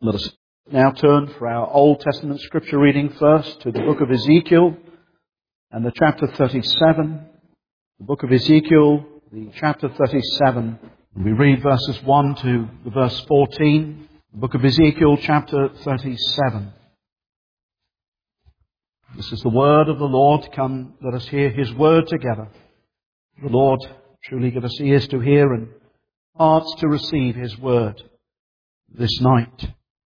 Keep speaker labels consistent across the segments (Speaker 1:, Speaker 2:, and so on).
Speaker 1: Let us now turn for our Old Testament scripture reading first to the book of Ezekiel and the chapter 37. The book of Ezekiel, the chapter 37. We read verses 1 to verse 14. The book of Ezekiel, chapter 37. This is the word of the Lord. Come, let us hear His word together. The Lord truly give us ears to hear and hearts to receive His word this night.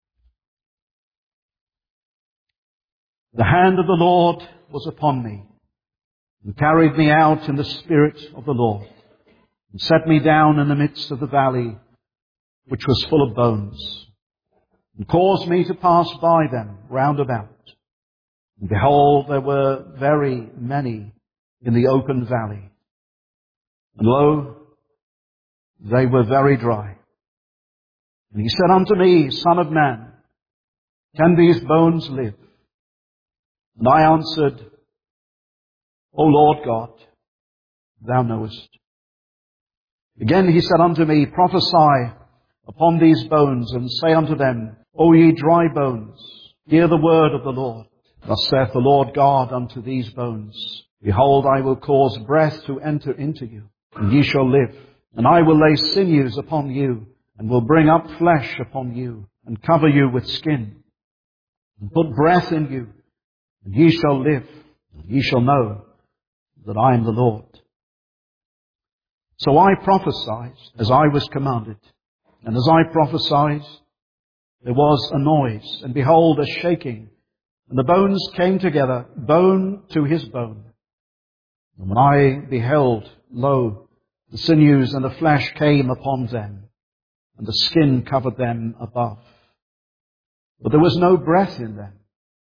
Speaker 1: The hand of the Lord was upon me, and carried me out in the Spirit of the Lord, and set me down in the midst of the valley, which was full of bones, and caused me to pass by them round about. And behold, there were very many in the open valley, and lo, they were very dry. And He said unto me, Son of man, can these bones live? And I answered, O Lord God, Thou knowest. Again He said unto me, Prophesy upon these bones, and say unto them, O ye dry bones, hear the word of the Lord. Thus saith the Lord God unto these bones, Behold, I will cause breath to enter into you, and ye shall live. And I will lay sinews upon you, and will bring up flesh upon you, and cover you with skin, and put breath in you, and ye shall live, and ye shall know that I am the Lord. So I prophesied as I was commanded. And as I prophesied, there was a noise, and behold, a shaking. And the bones came together, bone to his bone. And when I beheld, lo, the sinews and the flesh came upon them, and the skin covered them above. But there was no breath in them.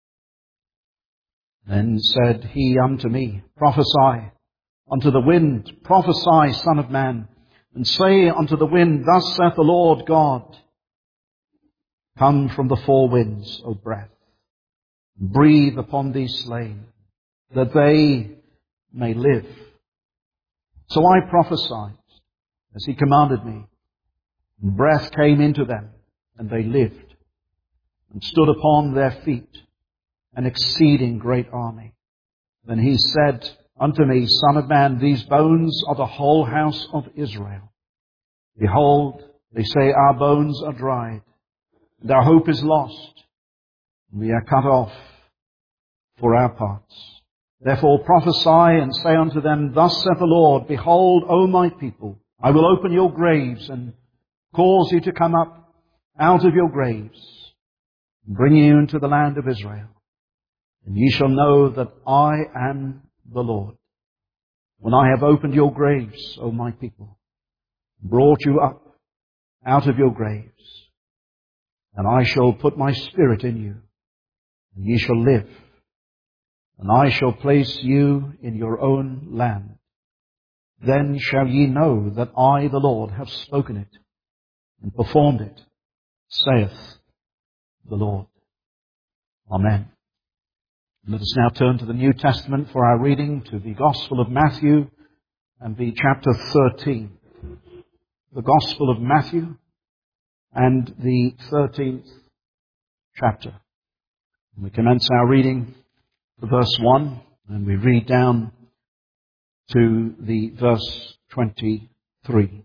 Speaker 1: Then said He unto me, Prophesy unto the wind, prophesy, Son of man, and say unto the wind, Thus saith the Lord God, Come from the four winds, O breath, and breathe upon these slain, that they may live. So I prophesied, as He commanded me, and breath came into them, and they lived, and stood upon their feet, an exceeding great army. Then He said unto me, Son of man, these bones are the whole house of Israel. Behold, they say, Our bones are dried, and our hope is lost, and we are cut off for our parts. Therefore prophesy and say unto them, Thus saith the Lord, Behold, O my people, I will open your graves, and cause you to come up out of your graves, and bring you into the land of Israel. And ye shall know that I am the Lord, when I have opened your graves, O my people, brought you up out of your graves. And I shall put my Spirit in you, and ye shall live. And I shall place you in your own land. Then shall ye know that I, the Lord, have spoken it, and performed it, saith the Lord. Amen. Let us now turn to the New Testament for our reading, to the Gospel of Matthew and the chapter 13. The Gospel of Matthew and the 13th chapter. We commence our reading to verse 1, and we read down to the verse 23.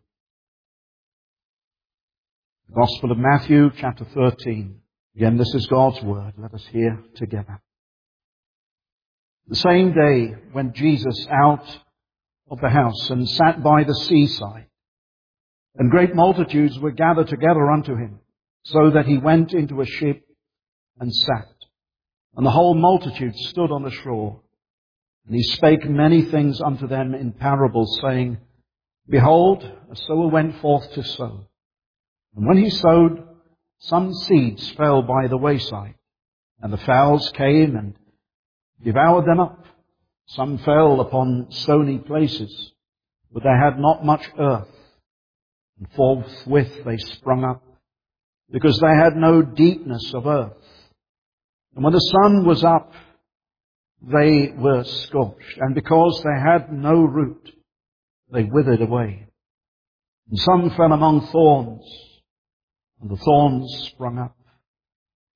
Speaker 1: The Gospel of Matthew, chapter 13. Again, this is God's word. Let us hear together. The same day went Jesus out of the house and sat by the seaside, and great multitudes were gathered together unto him, so that he went into a ship and sat. And the whole multitude stood on the shore. And he spake many things unto them in parables, saying, Behold, a sower went forth to sow. And when he sowed, some seeds fell by the wayside, and the fowls came and devoured them up. Some fell upon stony places, but they had not much earth, and forthwith they sprung up, because they had no deepness of earth. And when the sun was up, they were scorched, and because they had no root, they withered away. And some fell among thorns, and the thorns sprung up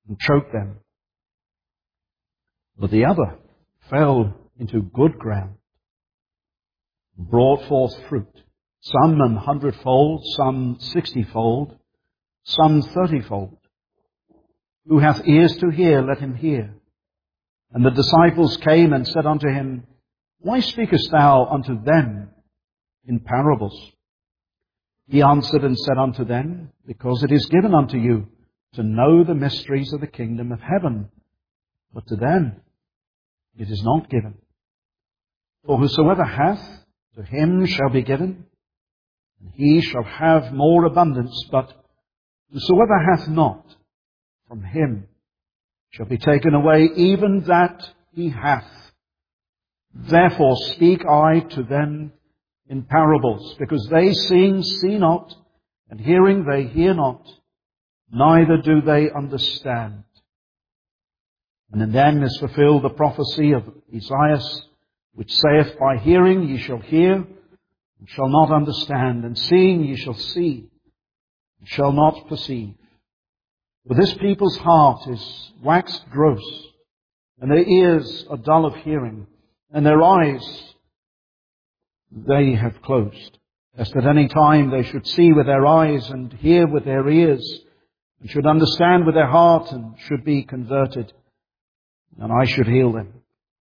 Speaker 1: and choked them. But the other fell into good ground, and brought forth fruit, some 100-fold, some 60-fold, some 30-fold. Who hath ears to hear, let him hear. And the disciples came and said unto him, Why speakest thou unto them in parables? He answered and said unto them, Because it is given unto you to know the mysteries of the kingdom of heaven, but to them it is not given. For whosoever hath, to him shall be given, and he shall have more abundance. But whosoever hath not, from him shall be taken away even that he hath. Therefore speak I to them in parables, because they seeing see not, and hearing they hear not, neither do they understand. And in them is fulfilled the prophecy of Esaias, which saith, By hearing ye shall hear, and shall not understand, and seeing ye shall see, and shall not perceive. For this people's heart is waxed gross, and their ears are dull of hearing, and their eyes they have closed, lest at any time they should see with their eyes, and hear with their ears, and should understand with their heart, and should be converted, and I should heal them.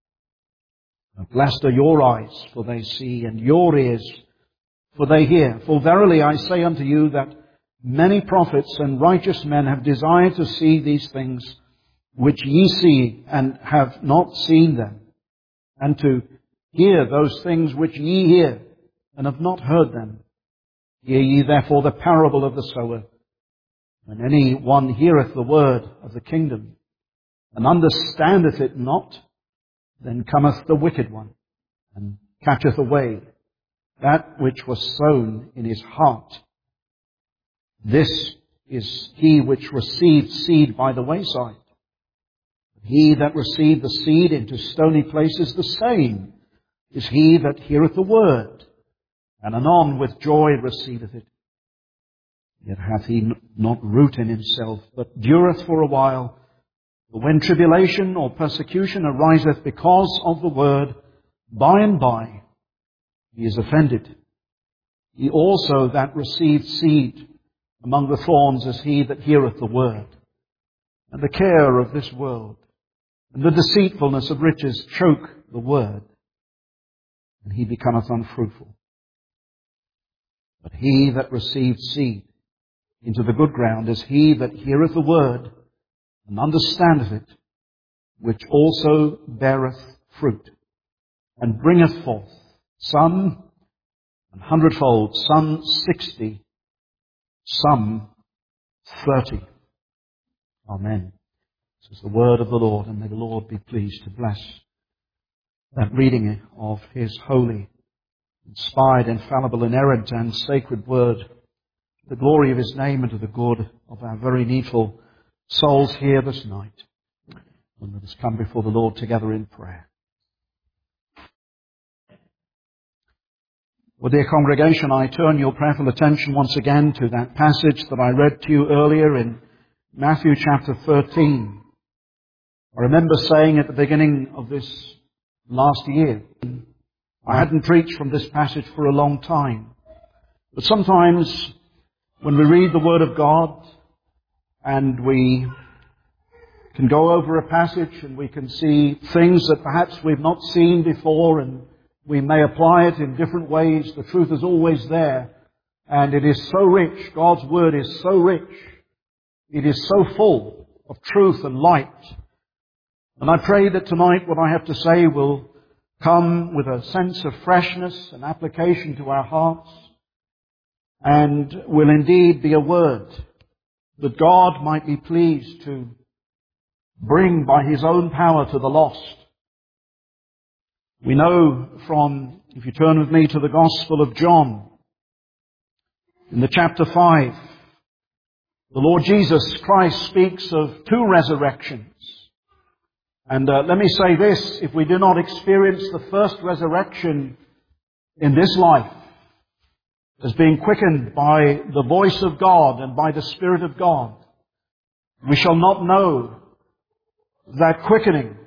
Speaker 1: And blessed are your eyes, for they see, and your ears, for they hear. For verily I say unto you that many prophets and righteous men have desired to see these things which ye see, and have not seen them, and to hear those things which ye hear, and have not heard them. Hear ye therefore the parable of the sower. When any one heareth the word of the kingdom, and understandeth it not, then cometh the wicked one, and catcheth away that which was sown in his heart. This is he which received seed by the wayside. He that received the seed into stony places, the same is he that heareth the word, and anon with joy receiveth it. Yet hath he not root in himself, but dureth for a while. But when tribulation or persecution ariseth because of the word, by and by he is offended. He also that received seed among the thorns is he that heareth the word. And the care of this world and the deceitfulness of riches choke the word, and he becometh unfruitful. But he that received seed into the good ground is he that heareth the word, and understandeth it, which also beareth fruit, and bringeth forth some 100-fold, some 60, some 30. Amen. This is the word of the Lord, and may the Lord be pleased to bless that reading of His holy, inspired, infallible, inerrant, and sacred word, to the glory of His name and to the good of our very needful souls here this night. And let us come before the Lord together in prayer. Well, dear congregation, I turn your prayerful attention once again to that passage that I read to you earlier in Matthew chapter 13. I remember saying at the beginning of this last year, I hadn't preached from this passage for a long time. But sometimes when we read the Word of God and we can go over a passage and we can see things that perhaps we've not seen before, and we may apply it in different ways, the truth is always there. And it is so rich. God's Word is so rich. It is so full of truth and light. And I pray that tonight what I have to say will come with a sense of freshness and application to our hearts, and will indeed be a word that God might be pleased to bring by His own power to the lost. We know from, if you turn with me to the Gospel of John, in the chapter 5, the Lord Jesus Christ speaks of two resurrections. And let me say this, if we do not experience the first resurrection in this life, as being quickened by the voice of God and by the Spirit of God, we shall not know that quickening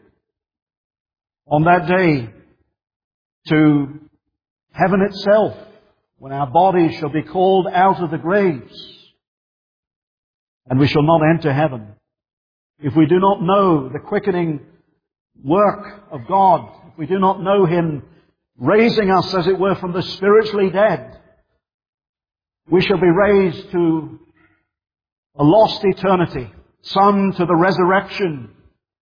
Speaker 1: on that day to heaven itself, when our bodies shall be called out of the graves, and we shall not enter heaven. If we do not know the quickening work of God, if we do not know Him raising us, as it were, from the spiritually dead, we shall be raised to a lost eternity, some to the resurrection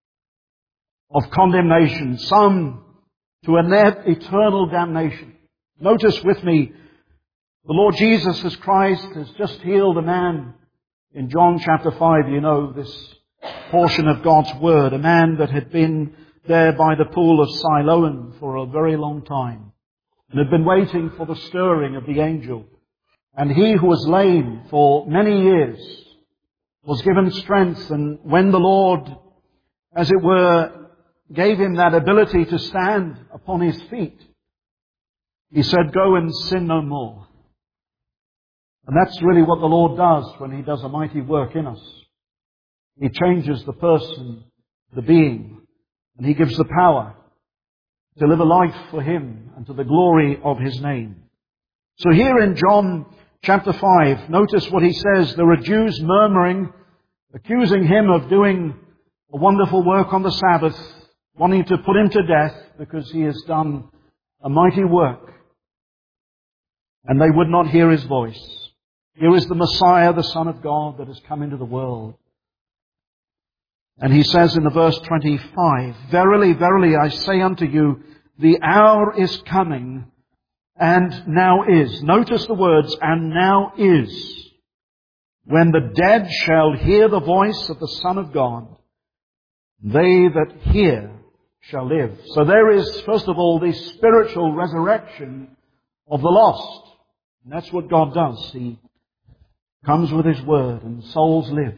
Speaker 1: of condemnation, some to a net eternal damnation. Notice with me, the Lord Jesus Christ has just healed a man in John chapter 5. You know this portion of God's Word. A man that had been there by the pool of Siloam for a very long time and had been waiting for the stirring of the angel. And he who was lame for many years was given strength, and when the Lord, as it were, gave him that ability to stand upon his feet, He said, "Go and sin no more." And that's really what the Lord does when He does a mighty work in us. He changes the person, the being, and He gives the power to live a life for Him and to the glory of His name. So here in John chapter 5, notice what He says. There are Jews murmuring, accusing Him of doing a wonderful work on the Sabbath, wanting to put Him to death because He has done a mighty work. And they would not hear His voice. Here is the Messiah, the Son of God, that has come into the world. And He says in the verse 25, "Verily, verily, I say unto you, the hour is coming, and now is." Notice the words, "and now is, when the dead shall hear the voice of the Son of God. They that hear shall live." So there is, first of all, the spiritual resurrection of the lost. And that's what God does. He comes with His Word and souls live.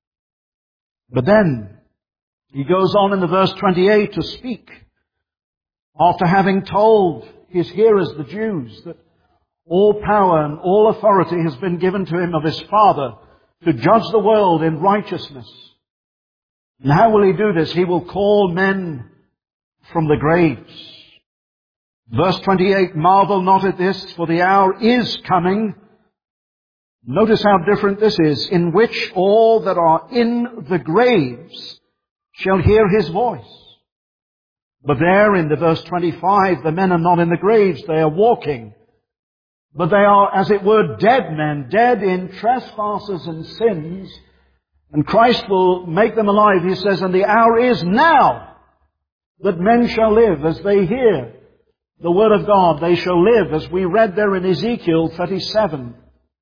Speaker 1: But then He goes on in the verse 28 to speak, after having told His hearers, the Jews, that all power and all authority has been given to Him of His Father to judge the world in righteousness. And how will He do this? He will call men from the graves. Verse 28, "Marvel not at this, for the hour is coming." Notice how different this is, "in which all that are in the graves shall hear His voice." But there in the verse 25, the men are not in the graves, they are walking. But they are, as it were, dead men, dead in trespasses and sins. And Christ will make them alive. He says, "And the hour is now that men shall live as they hear the Word of God." They shall live, as we read there in Ezekiel 37.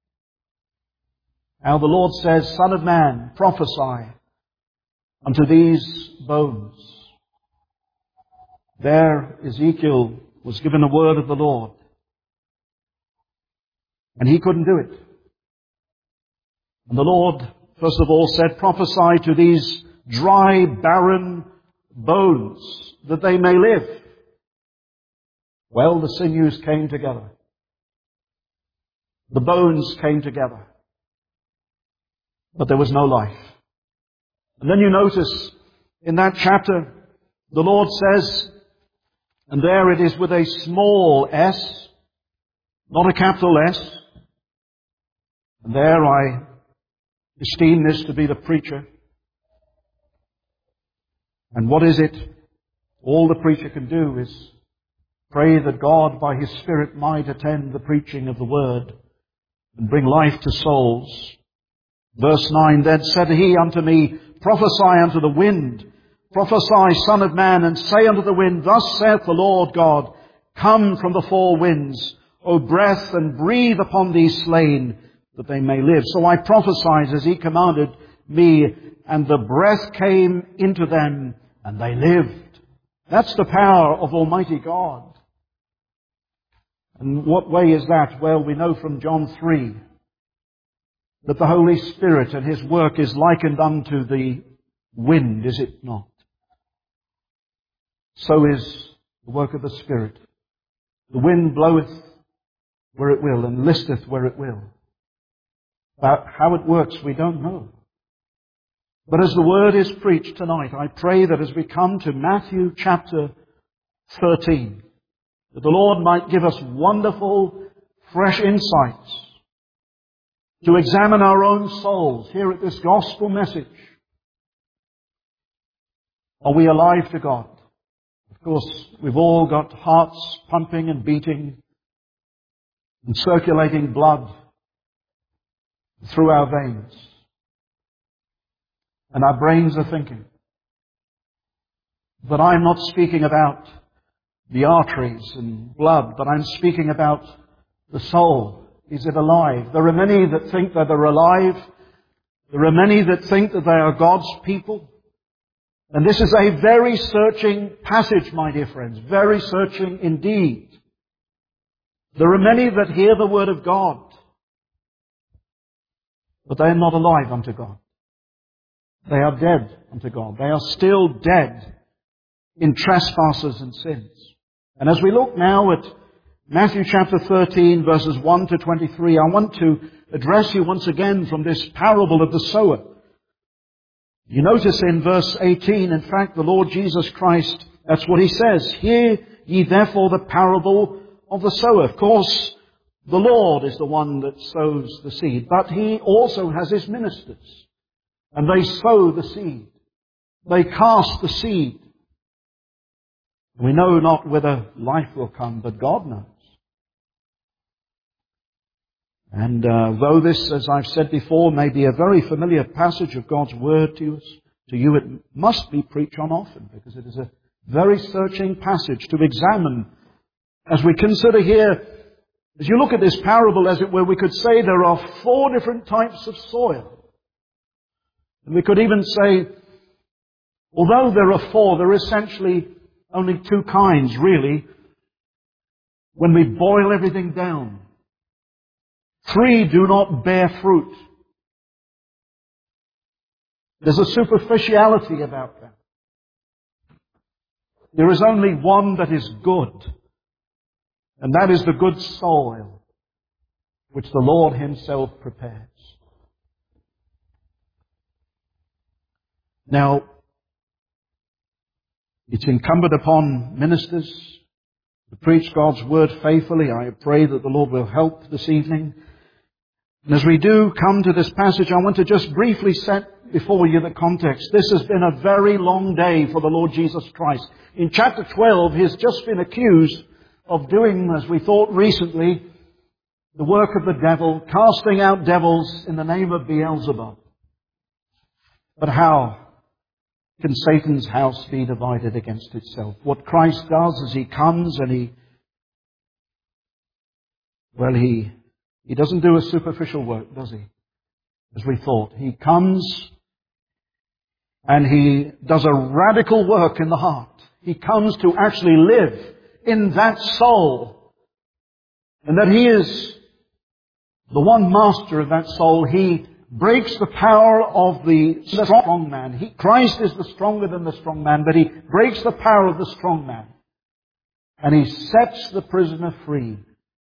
Speaker 1: How the Lord says, "Son of man, prophesy unto these bones." There Ezekiel was given a word of the Lord. And he couldn't do it. And the Lord, first of all, said, "Prophesy to these dry, barren bones, that they may live." Well, the sinews came together. The bones came together. But there was no life. And then you notice in that chapter, the Lord says, and there it is with a small s, not a capital S. And there I esteem this to be the preacher. And what is it? All the preacher can do is pray that God by His Spirit might attend the preaching of the Word and bring life to souls. Verse 9, "Then said He unto me, Prophesy unto the wind, prophesy, Son of man, and say unto the wind, Thus saith the Lord God, Come from the four winds, O breath, and breathe upon these slain, that they may live. So I prophesied as He commanded me, and the breath came into them, and they lived." That's the power of Almighty God. And what way is that? Well, we know from John 3 that the Holy Spirit and His work is likened unto the wind, is it not? So is the work of the Spirit. The wind bloweth where it will, and listeth where it will. But how it works, we don't know. But as the Word is preached tonight, I pray that as we come to Matthew chapter 13, that the Lord might give us wonderful, fresh insights to examine our own souls here at this gospel message. Are we alive to God? Of course, we've all got hearts pumping and beating and circulating blood through our veins. And our brains are thinking. But I'm not speaking about the arteries and blood, but I'm speaking about the soul. Is it alive? There are many that think that they're alive. There are many that think that they are God's people. And this is a very searching passage, my dear friends. Very searching indeed. There are many that hear the word of God, but they are not alive unto God. They are dead unto God. They are still dead in trespasses and sins. And as we look now at Matthew chapter 13, verses 1 to 23, I want to address you once again from this parable of the sower. You notice in verse 18, in fact, the Lord Jesus Christ, that's what He says. Hear ye therefore the parable of the sower. Of course, the Lord is the one that sows the seed, but He also has His ministers. And they sow the seed. They cast the seed. We know not whether life will come, but God knows. And though this, as I've said before, may be a very familiar passage of God's Word to us, to you it must be preached on often, because it is a very searching passage to examine. As we consider here, as you look at this parable, as it were, we could say there are 4 different types of soil. And we could even say, although there are 4, there are essentially only 2 kinds, really, when we boil everything down. 3 do not bear fruit. There's a superficiality about them. There is only one that is good, and that is the good soil, which the Lord Himself prepares. Now, it's incumbent upon ministers to preach God's Word faithfully. I pray that the Lord will help this evening. And as we do come to this passage, I want to just briefly set before you the context. This has been a very long day for the Lord Jesus Christ. In chapter 12, He has just been accused of doing, as we thought recently, the work of the devil, casting out devils in the name of Beelzebub. But how can Satan's house be divided against itself? What Christ does is He comes and He doesn't do a superficial work, does He? As we thought. He comes and He does a radical work in the heart. He comes to actually live in that soul. And that He is the one master of that soul. He breaks the power of the strong man. Christ is the stronger than the strong man, but He breaks the power of the strong man. And He sets the prisoner free.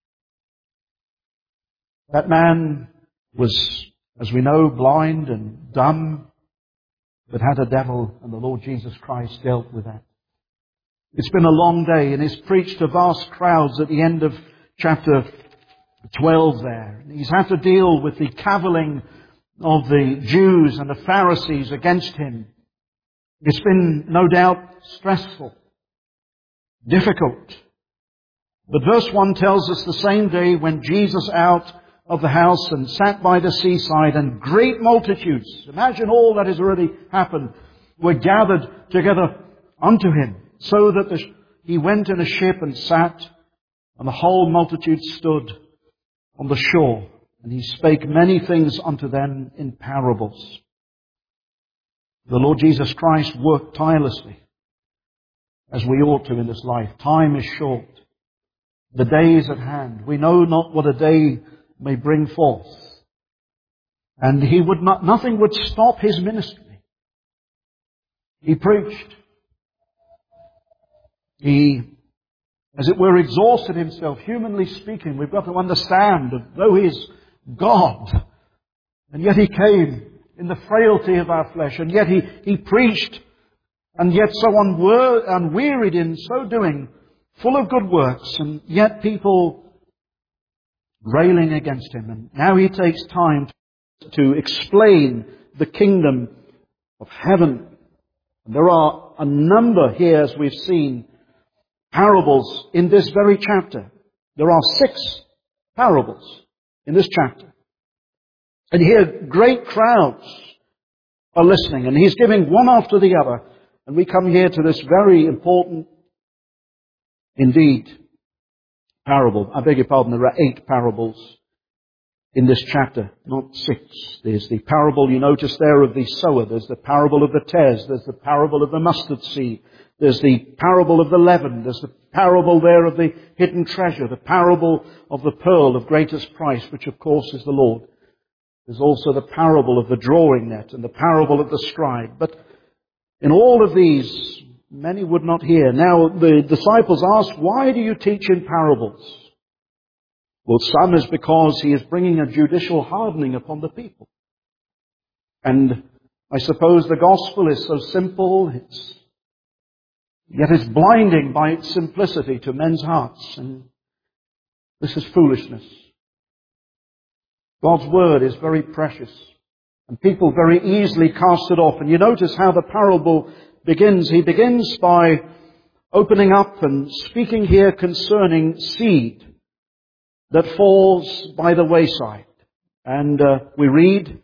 Speaker 1: That man was, as we know, blind and dumb, but had a devil, and the Lord Jesus Christ dealt with that. It's been a long day, and He's preached to vast crowds at the end of chapter 12 there. He's had to deal with the cavilling of the Jews and the Pharisees against Him. It's been, no doubt, stressful, difficult. But verse 1 tells us the same day when Jesus out of the house and sat by the seaside, and great multitudes, imagine all that has already happened, were gathered together unto Him, so that He went in a ship and sat, and the whole multitude stood on the shore. And He spake many things unto them in parables. The Lord Jesus Christ worked tirelessly, as we ought to in this life. Time is short. The day is at hand. We know not what a day may bring forth. And nothing would stop His ministry. He preached. He, as it were, exhausted Himself, humanly speaking. We've got to understand that though He is God, and yet He came in the frailty of our flesh. And yet he preached, and yet so unwearied in so doing, full of good works, and yet people railing against him. And now he takes time to explain the kingdom of heaven. And there are a number here, as we've seen, parables in this very chapter. There are 6 parables in this chapter. And here great crowds are listening, and he's giving one after the other. And we come here to this very important, indeed, parable. I beg your pardon, there are 8 parables in this chapter, not 6. There's the parable, you notice there, of the sower. There's the parable of the tares. There's the parable of the mustard seed. There's the parable of the leaven. There's the parable there of the hidden treasure. The parable of the pearl of greatest price, which of course is the Lord. There's also the parable of the drawing net and the parable of the scribe. But in all of these, many would not hear. Now the disciples ask, why do you teach in parables? Well, some is because he is bringing a judicial hardening upon the people. And I suppose the gospel is so simple, yet it's blinding by its simplicity to men's hearts. And this is foolishness. God's word is very precious, and people very easily cast it off. And you notice how the parable begins. He begins by opening up and speaking here concerning seed that falls by the wayside. And we read,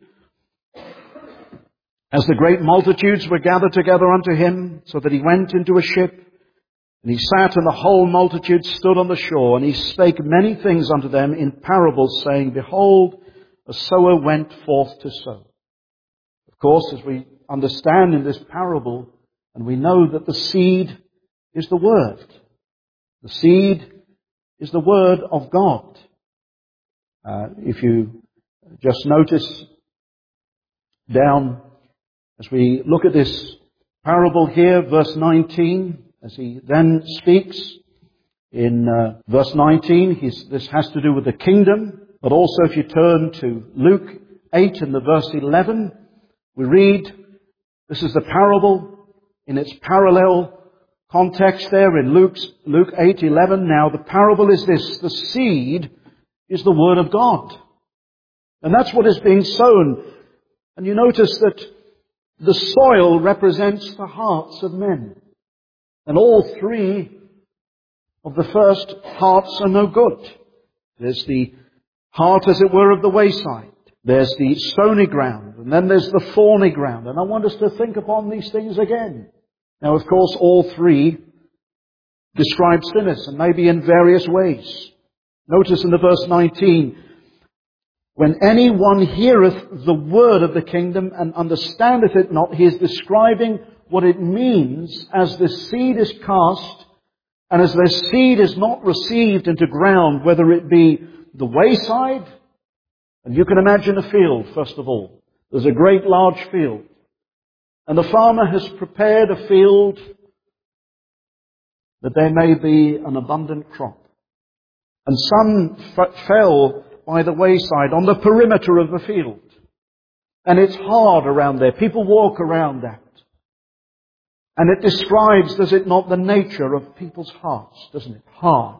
Speaker 1: as the great multitudes were gathered together unto him, so that he went into a ship, and he sat, and the whole multitude stood on the shore, and he spake many things unto them in parables, saying, Behold, a sower went forth to sow. Of course, as we understand in this parable, and we know that the seed is the Word. The seed is the Word of God. If you just notice down, as we look at this parable here, verse 19, as he then speaks in verse 19, this has to do with the kingdom. But also if you turn to Luke 8 and the verse 11, we read, this is the parable in its parallel context there in Luke 8:11. Now the parable is this: the seed is the word of God. And that's what is being sown. And you notice that the soil represents the hearts of men. And all 3 of the first hearts are no good. There's the heart, as it were, of the wayside. There's the stony ground, and then there's the thorny ground. And I want us to think upon these things again. Now, of course, all 3 describe sinners, and maybe in various ways. Notice in the verse 19, when anyone heareth the word of the kingdom and understandeth it not, he is describing what it means as the seed is cast, and as the seed is not received into ground, whether it be the wayside. And you can imagine a field, first of all. There's a great large field. And the farmer has prepared a field that there may be an abundant crop. And some fell by the wayside on the perimeter of the field. And it's hard around there. People walk around that. And it describes, does it not, the nature of people's hearts, doesn't it? Hard.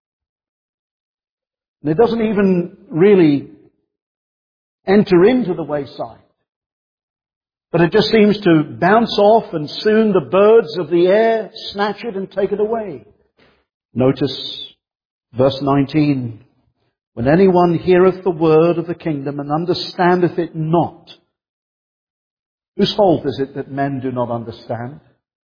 Speaker 1: And it doesn't even really enter into the wayside. But it just seems to bounce off, and soon the birds of the air snatch it and take it away. Notice verse 19. When anyone heareth the word of the kingdom and understandeth it not. Whose fault is it that men do not understand?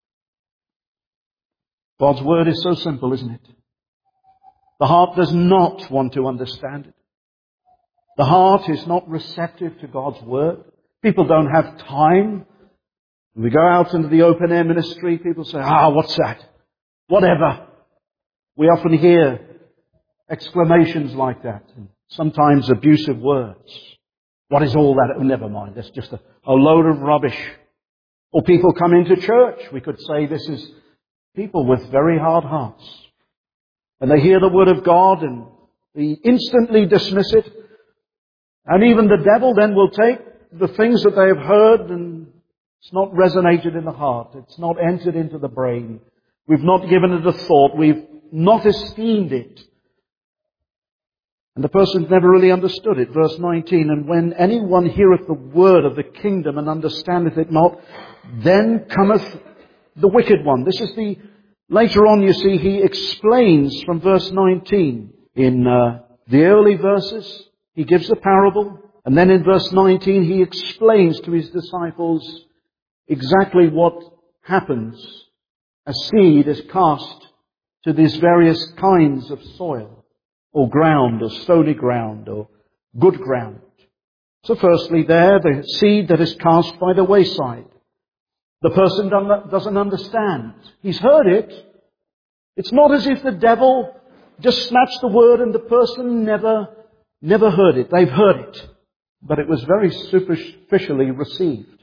Speaker 1: God's word is so simple, isn't it? The heart does not want to understand it. The heart is not receptive to God's word. People don't have time. When we go out into the open air ministry, people say, what's that? Whatever. We often hear exclamations like that, and sometimes abusive words. What is all that? Oh, never mind. That's just a load of rubbish. Or people come into church. We could say this is people with very hard hearts. And they hear the word of God and they instantly dismiss it. And even the devil then will take the things that they have heard, and it's not resonated in the heart. It's not entered into the brain. We've not given it a thought. We've not esteemed it. And the person's never really understood it. Verse 19, and when anyone heareth the word of the kingdom and understandeth it not, then cometh the wicked one. This is later on you see, he explains from verse 19. In the early verses, he gives the parable. And then in verse 19, he explains to his disciples exactly what happens as seed is cast to these various kinds of soil, or ground, or stony ground, or good ground. So firstly there, the seed that is cast by the wayside. The person doesn't understand. He's heard it. It's not as if the devil just snatched the word and the person never heard it. They've heard it. But it was very superficially received.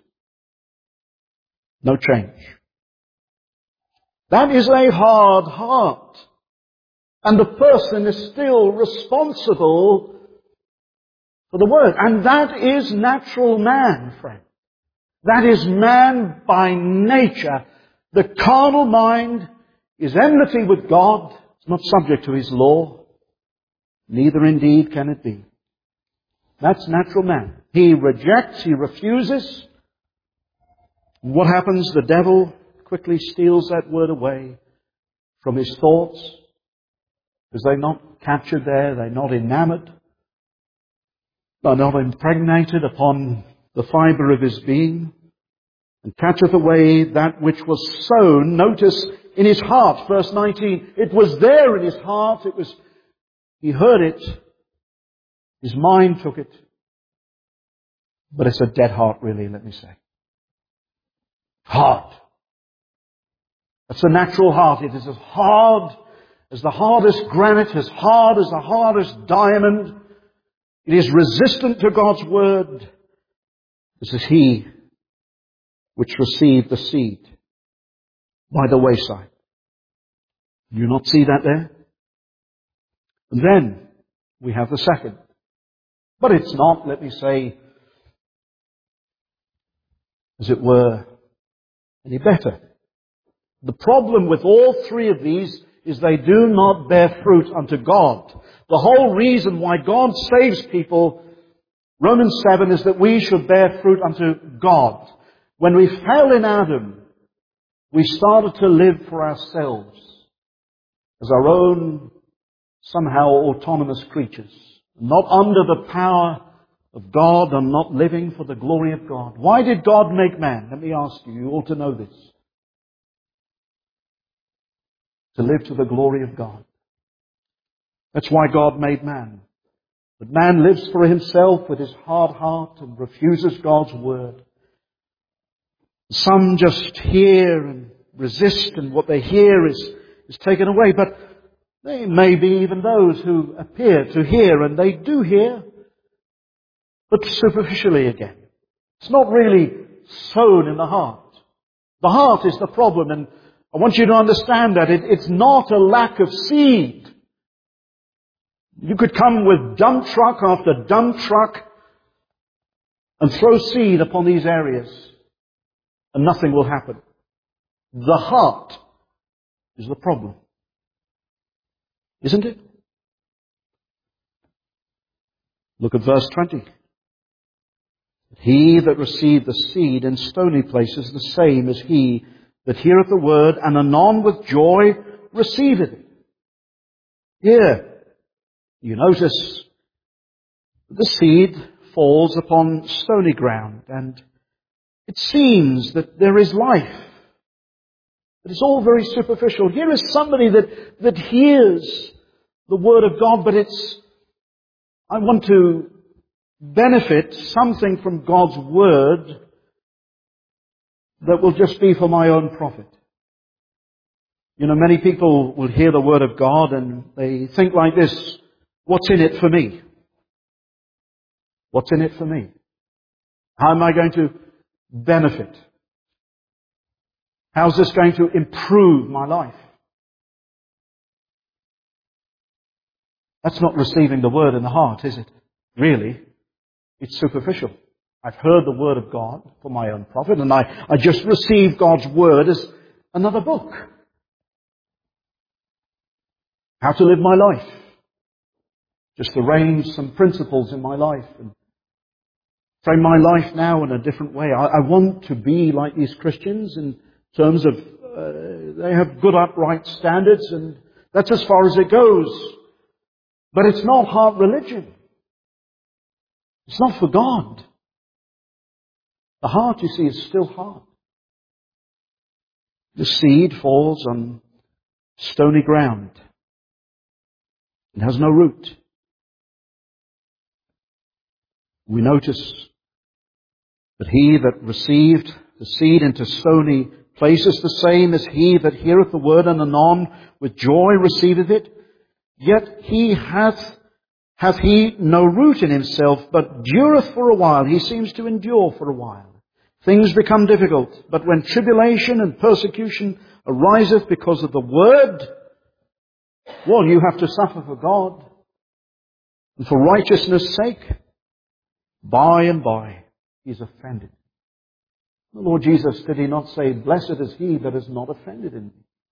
Speaker 1: No change. That is a hard heart. And the person is still responsible for the word. And that is natural man, friend. That is man by nature. The carnal mind is enmity with God. It's not subject to His law. Neither indeed can it be. That's natural man. He rejects, he refuses. What happens? The devil quickly steals that word away from his thoughts. Because they're not captured there, they're not enamored, they're not impregnated upon the fibre of his being, and catcheth away that which was sown. Notice in his heart, verse 19, it was there in his heart, he heard it, his mind took it, but it's a dead heart really, let me say. Hard. That's the natural heart. It is as hard as the hardest granite, as hard as the hardest diamond. It is resistant to God's word. This is he which received the seed by the wayside. Do you not see that there? And then we have the second. But it's not, let me say, as it were, any better. The problem with all three of these is they do not bear fruit unto God. The whole reason why God saves people, Romans 7, is that we should bear fruit unto God. When we fell in Adam, we started to live for ourselves as our own, somehow autonomous creatures, not under the power of God and not living for the glory of God. Why did God make man? Let me ask you, you ought to know this. To live to the glory of God. That's why God made man. But man lives for himself with his hard heart and refuses God's word. Some just hear and resist, and what they hear is taken away. But they may be even those who appear to hear, and they do hear, but superficially again. It's not really sown in the heart. The heart is the problem, and I want you to understand that it's not a lack of seed. You could come with dump truck after dump truck and throw seed upon these areas, and nothing will happen. The heart is the problem. Isn't it? Look at verse 20. He that received the seed in stony places, the same as he that heareth the word, and anon with joy receiveth it. Here, you notice the seed falls upon stony ground, and it seems that there is life. But it's all very superficial. Here is somebody that hears the word of God, but I want to benefit something from God's word that will just be for my own profit. You know, many people will hear the word of God and they think like this, what's in it for me? What's in it for me? How am I going to benefit? How's this going to improve my life? That's not receiving the word in the heart, is it? Really, it's superficial. I've heard the Word of God for my own profit, and I just receive God's Word as another book. How to live my life. Just arrange some principles in my life and frame my life now in a different way. I want to be like these Christians in terms of they have good upright standards, and that's as far as it goes. But it's not heart religion. It's not for God. The heart, you see, is still hard. The seed falls on stony ground. It has no root. We notice that he that received the seed into stony places the same as he that heareth the word and anon with joy receiveth it. Yet he hath he no root in himself, but dureth for a while. He seems to endure for a while. Things become difficult, but when tribulation and persecution ariseth because of the word, well, you have to suffer for God and for righteousness' sake. By and by, he's offended. The Lord Jesus, did he not say, blessed is he that is not offended in me?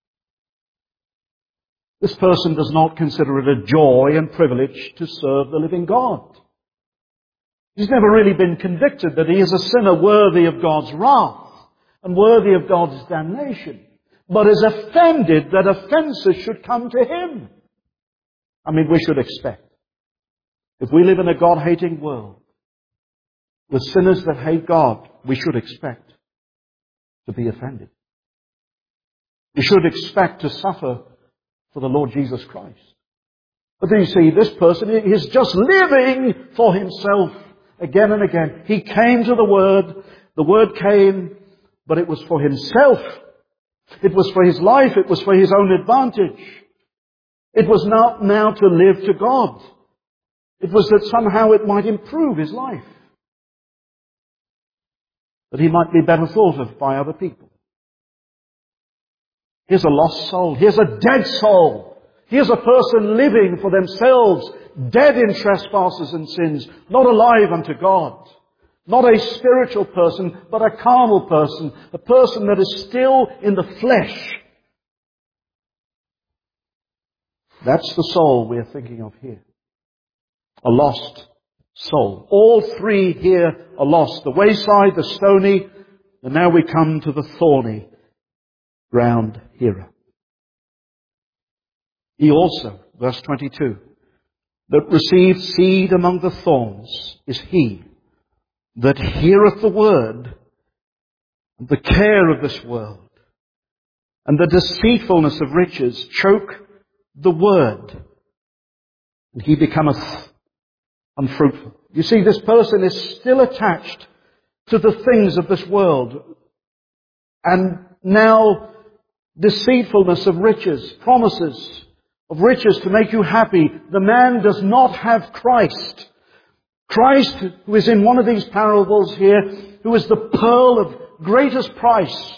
Speaker 1: This person does not consider it a joy and privilege to serve the living God. He's never really been convicted that he is a sinner worthy of God's wrath and worthy of God's damnation, but is offended that offences should come to him. I mean, we should expect, if we live in a God-hating world, with sinners that hate God, we should expect to be offended. We should expect to suffer for the Lord Jesus Christ. But then you see, this person is just living for himself again and again. He came to the Word came, but it was for himself. It was for his life, it was for his own advantage. It was not now to live to God. It was that somehow it might improve his life, that he might be better thought of by other people. Here's a lost soul. Here's a dead soul. Here's a person living for themselves, dead in trespasses and sins, not alive unto God. Not a spiritual person, but a carnal person. A person that is still in the flesh. That's the soul we're thinking of here. A lost soul. All three here are lost. The wayside, the stony, and now we come to the thorny ground hearer. He also, verse 22, that received seed among the thorns is he that heareth the word, and the care of this world, and the deceitfulness of riches choke the word, and he becometh unfruitful. You see, this person is still attached to the things of this world. And now deceitfulness of riches, promises of riches to make you happy. The man does not have Christ. Christ, who is in one of these parables here, who is the pearl of greatest price.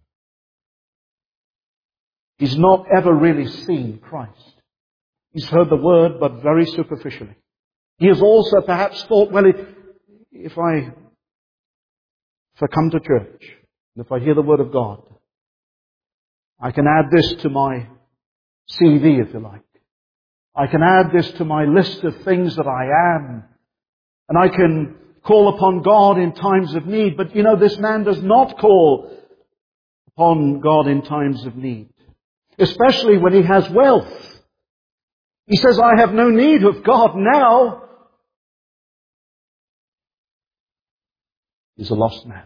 Speaker 1: He's not ever really seen Christ. He's heard the word, but very superficially. He has also perhaps thought, well, if I come to church, and if I hear the word of God, I can add this to my CV, if you like. I can add this to my list of things that I am. And I can call upon God in times of need. But you know, this man does not call upon God in times of need. Especially when he has wealth. He says, I have no need of God now. He's a lost man.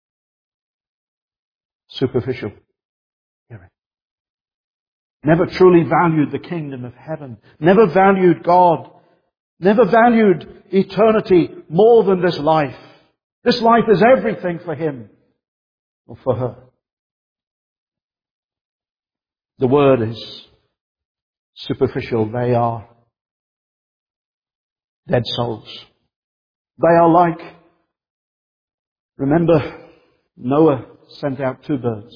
Speaker 1: Superficial hearing. Never truly valued the kingdom of heaven. Never valued God. Never valued eternity more than this life. This life is everything for him or for her. The word is superficial. They are dead souls. They are like, remember, Noah sent out 2 birds.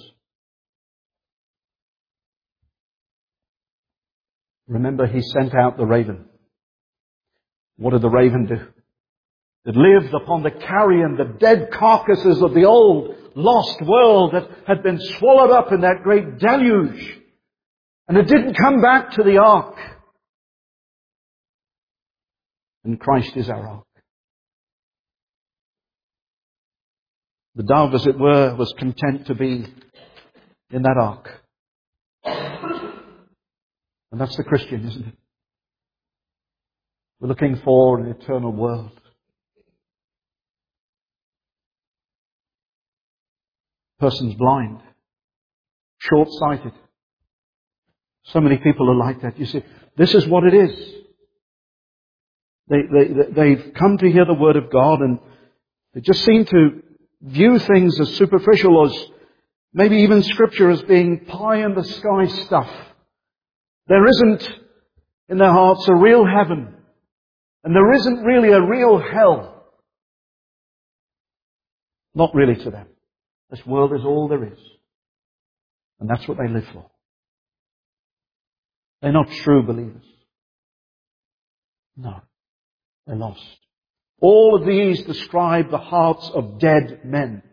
Speaker 1: Remember, he sent out the raven. What did the raven do? that lived upon the carrion, the dead carcasses of the old lost world that had been swallowed up in that great deluge. And it didn't come back to the ark. And Christ is our ark. The dove, as it were, was content to be in that ark. And that's the Christian, isn't it? We're looking for an eternal world. Person's blind, short-sighted. So many people are like that. You see, this is what it is. They've come to hear the Word of God and they just seem to view things as superficial, as maybe even Scripture as being pie-in-the-sky stuff. There isn't in their hearts a real heaven, and there isn't really a real hell. Not really to them. This world is all there is. And that's what they live for. They're not true believers. No. They're lost. All of these describe the hearts of dead men.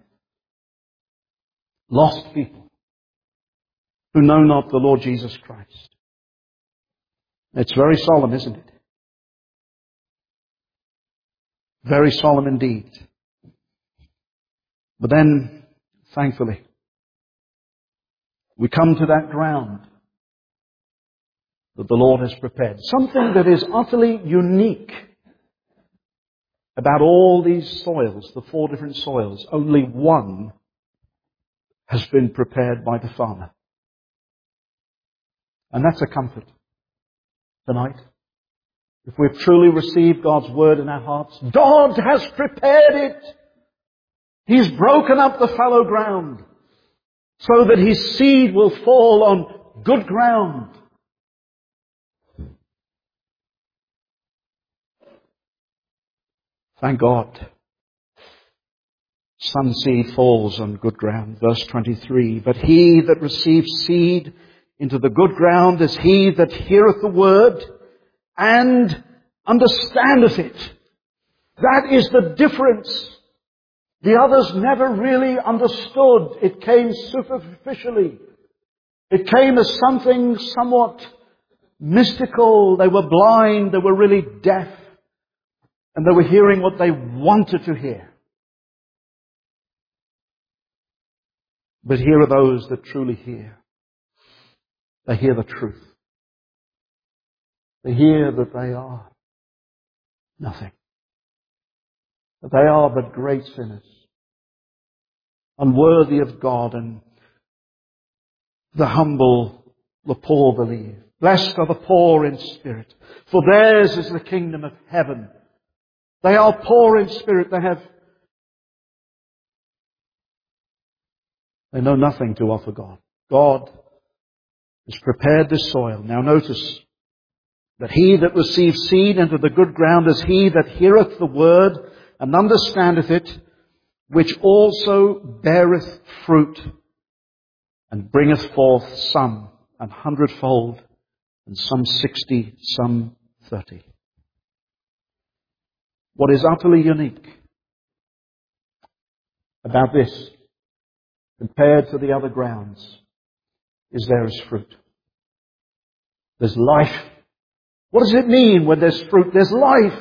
Speaker 1: Lost people who know not the Lord Jesus Christ. It's very solemn, isn't it? Very solemn indeed. But then, thankfully, we come to that ground that the Lord has prepared. Something that is utterly unique about all these soils, the 4 different soils. Only one has been prepared by the farmer. And that's a comfort tonight. If we've truly received God's Word in our hearts, God has prepared it. He's broken up the fallow ground so that His seed will fall on good ground. Thank God. Some seed falls on good ground. Verse 23, but he that receives seed into the good ground is he that heareth the word and understandeth it. That is the difference. The others never really understood. It came superficially. It came as something somewhat mystical. They were blind. They were really deaf. And they were hearing what they wanted to hear. But here are those that truly hear. They hear the truth. They hear that they are nothing. That they are but great sinners, unworthy of God, and the humble, the poor believe. Blessed are the poor in spirit, for theirs is the kingdom of heaven. They are poor in spirit. They know nothing to offer God. God has prepared this soil. Now notice that he that receives seed into the good ground is he that heareth the word and understandeth it, which also beareth fruit and bringeth forth some 100-fold, and some 60, some 30. What is utterly unique about this, compared to the other grounds, is there is fruit. There's life. What does it mean when there's fruit? There's life.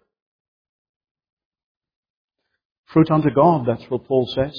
Speaker 1: Fruit unto God, that's what Paul says.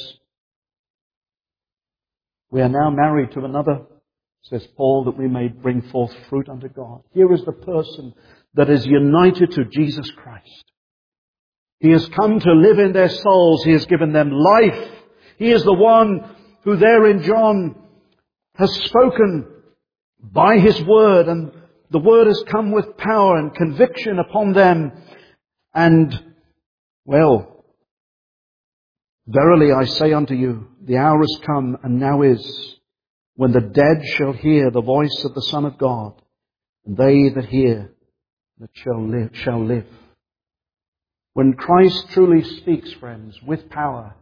Speaker 1: We are now married to another, says Paul, that we may bring forth fruit unto God. Here is the person that is united to Jesus Christ. He has come to live in their souls. He has given them life. He is the one who there in John has spoken by His word, and the word has come with power and conviction upon them. And, well, verily I say unto you, the hour is come, and now is, when the dead shall hear the voice of the Son of God, and they that hear that shall live. When Christ truly speaks, friends, with power,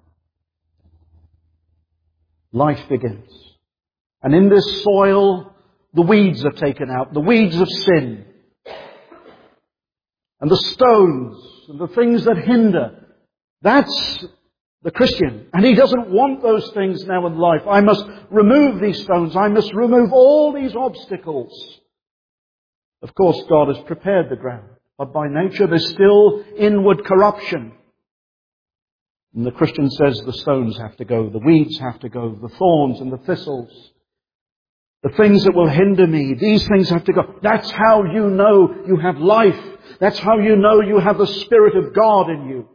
Speaker 1: life begins. And in this soil, the weeds are taken out, the weeds of sin. and the stones and the things that hinder. That's the Christian. And he doesn't want those things now in life. I must remove these stones. I must remove all these obstacles. Of course, God has prepared the ground. But by nature, there's still inward corruption. And the Christian says the stones have to go, the weeds have to go, the thorns and the thistles, the things that will hinder me, these things have to go. That's how you know you have life. That's how you know you have the Spirit of God in you.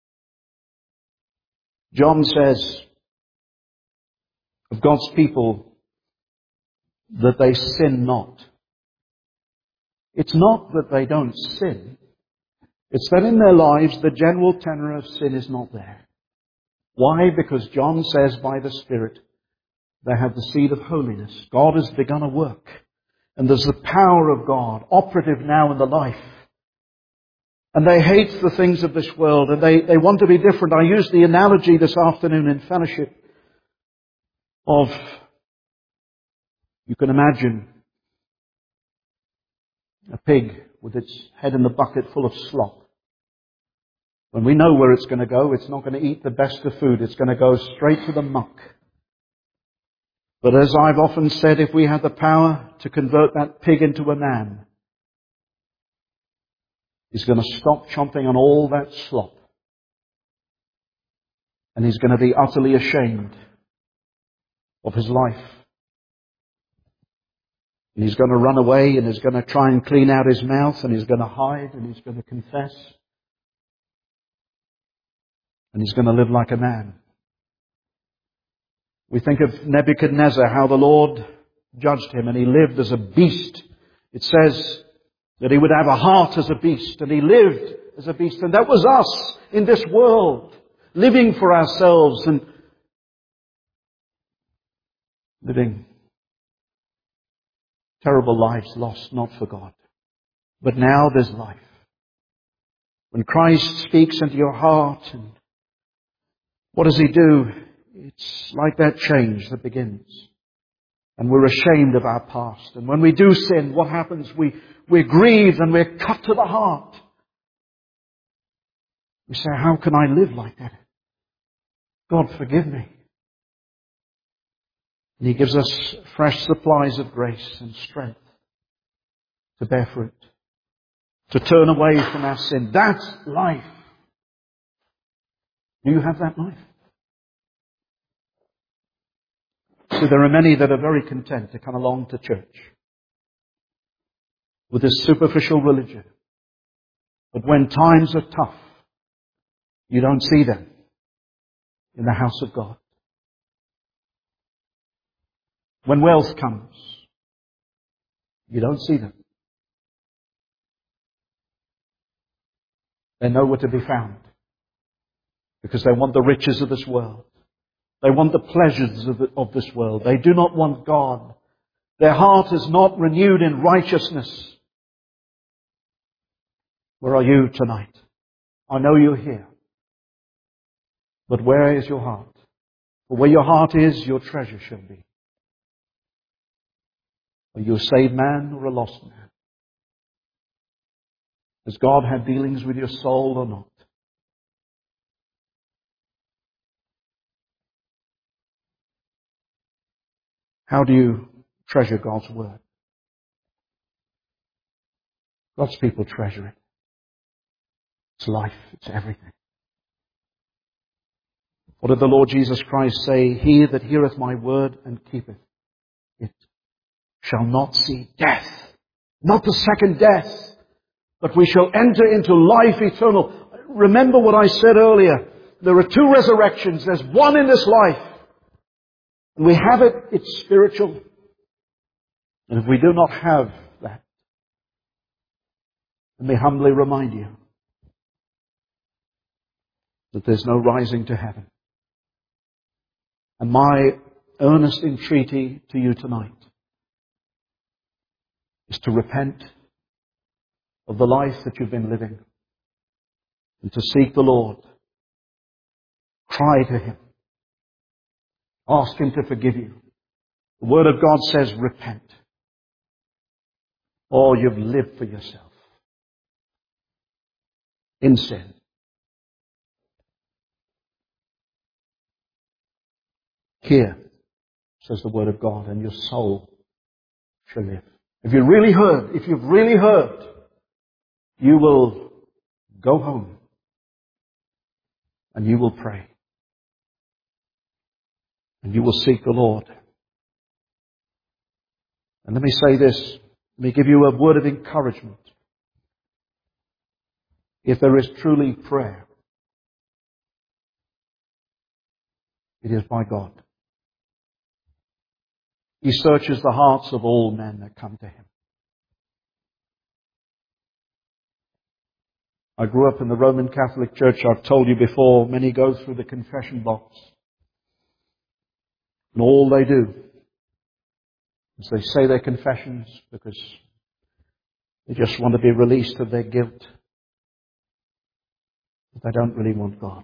Speaker 1: John says of God's people that they sin not. It's not that they don't sin. It's that in their lives the general tenor of sin is not there. Why? Because John says by the Spirit they have the seed of holiness. God has begun a work. And there's the power of God operative now in the life. And they hate the things of this world and they want to be different. I used the analogy this afternoon in fellowship of, you can imagine, a pig with its head in the bucket full of slop. When we know where it's going to go, it's not going to eat the best of food. It's going to go straight to the muck. But as I've often said, if we had the power to convert that pig into a man, he's going to stop chomping on all that slop. And he's going to be utterly ashamed of his life. And he's going to run away and he's going to try and clean out his mouth and he's going to hide and he's going to confess. And he's going to live like a man. We think of Nebuchadnezzar, how the Lord judged him and he lived as a beast. It says that he would have a heart as a beast and he lived as a beast. And that was us in this world, living for ourselves and living terrible lives lost not for God. But now there's life. When Christ speaks into your heart, and what does He do? It's like that change that begins. And we're ashamed of our past. And when we do sin, what happens? We're grieved and we're cut to the heart. We say, how can I live like that? God, forgive me. And He gives us fresh supplies of grace and strength to bear fruit, to turn away from our sin. That's life. Do you have that life? So there are many that are very content to come along to church with this superficial religion. But when times are tough, you don't see them in the house of God. When wealth comes, you don't see them. They're nowhere to be found because they want the riches of this world. They want the pleasures of this world. They do not want God. Their heart is not renewed in righteousness. Where are you tonight? I know you're here. But where is your heart? For where your heart is, your treasure shall be. Are you a saved man or a lost man? Has God had dealings with your soul or not? How do you treasure God's Word? God's people treasure it. It's life. It's everything. What did the Lord Jesus Christ say? He that heareth my word and keepeth it shall not see death. Not the second death, but we shall enter into life eternal. Remember what I said earlier. There are two resurrections. There's one in this life. And we have it. It's spiritual. And if we do not have that, let me humbly remind you that there's no rising to heaven. And my earnest entreaty to you tonight is to repent of the life that you've been living and to seek the Lord. Cry to Him. Ask Him to forgive you. The Word of God says repent. Or you've lived for yourself. in sin. Hear, says the Word of God, and your soul shall live. If you've really heard, you will go home and you will pray. And you will seek the Lord. And let me say this. Let me give you a word of encouragement. If there is truly prayer, it is by God. He searches the hearts of all men that come to Him. I grew up in the Roman Catholic Church. I've told you before, many go through the confession box. And all they do is they say their confessions because they just want to be released of their guilt. But they don't really want God.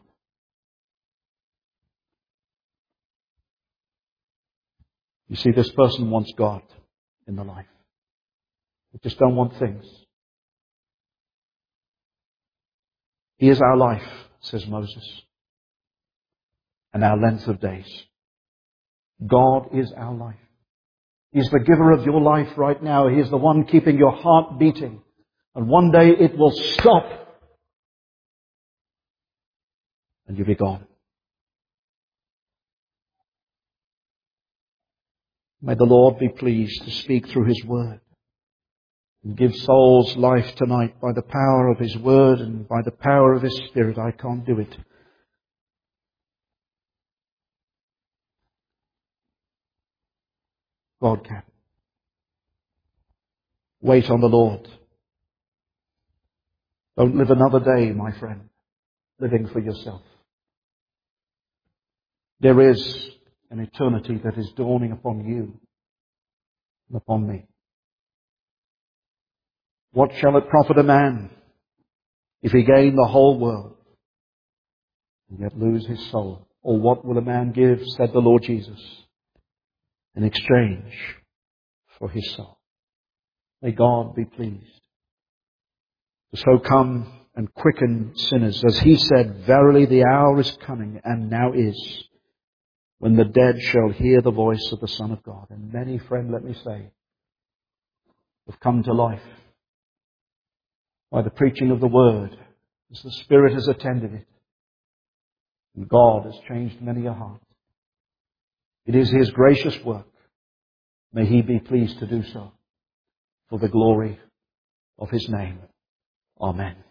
Speaker 1: You see, this person wants God in the life. They just don't want things. He is our life, says Moses, and our length of days. God is our life. He's the giver of your life right now. He is the one keeping your heart beating. And one day it will stop. And you'll be gone. May the Lord be pleased to speak through His Word and give souls life tonight by the power of His Word and by the power of His Spirit. I can't do it. God can. Wait on the Lord. Don't live another day, my friend, living for yourself. There is an eternity that is dawning upon you and upon me. What shall it profit a man if he gain the whole world and yet lose his soul? Or what will a man give, said the Lord Jesus, in exchange for his soul? May God be pleased to so come and quicken sinners. As He said, verily the hour is coming, and now is, when the dead shall hear the voice of the Son of God. And many, friend, let me say, have come to life by the preaching of the Word, as the Spirit has attended it. And God has changed many a heart. It is His gracious work. May He be pleased to do so for the glory of His name. Amen.